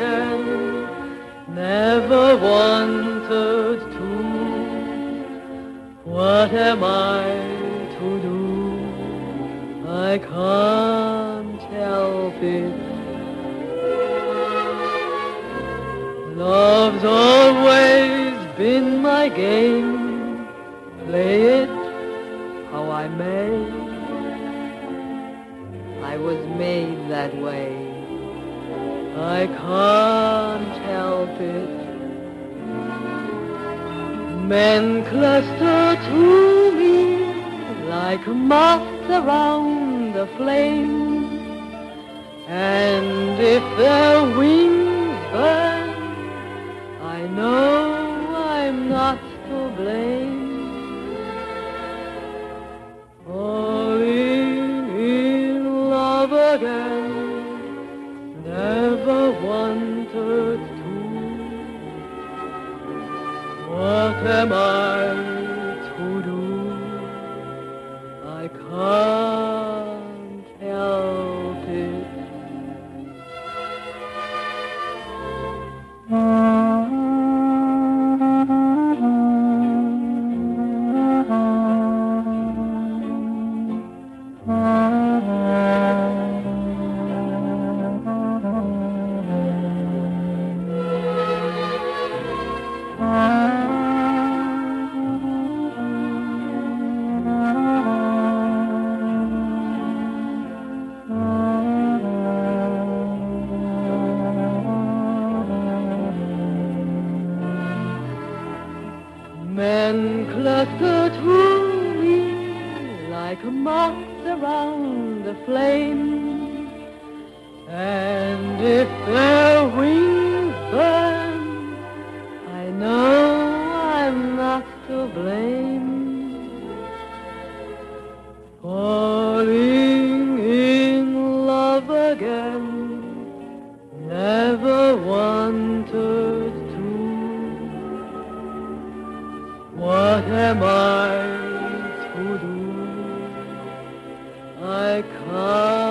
again. Never wanted to. What am I to do? I can't help it. Love's always been my game. Play it how I may. I was made that way. I can't help it. Men cluster to me like moths around the flame. And if their wings burn, I know I'm not to blame. Falling in love again, never wanted to. What am I to do? I can't help it. Men cluster to me like moths around the flame. And if their wings burn, I know I'm not to blame. Falling in love again, never wanted to. What am I to do? I can't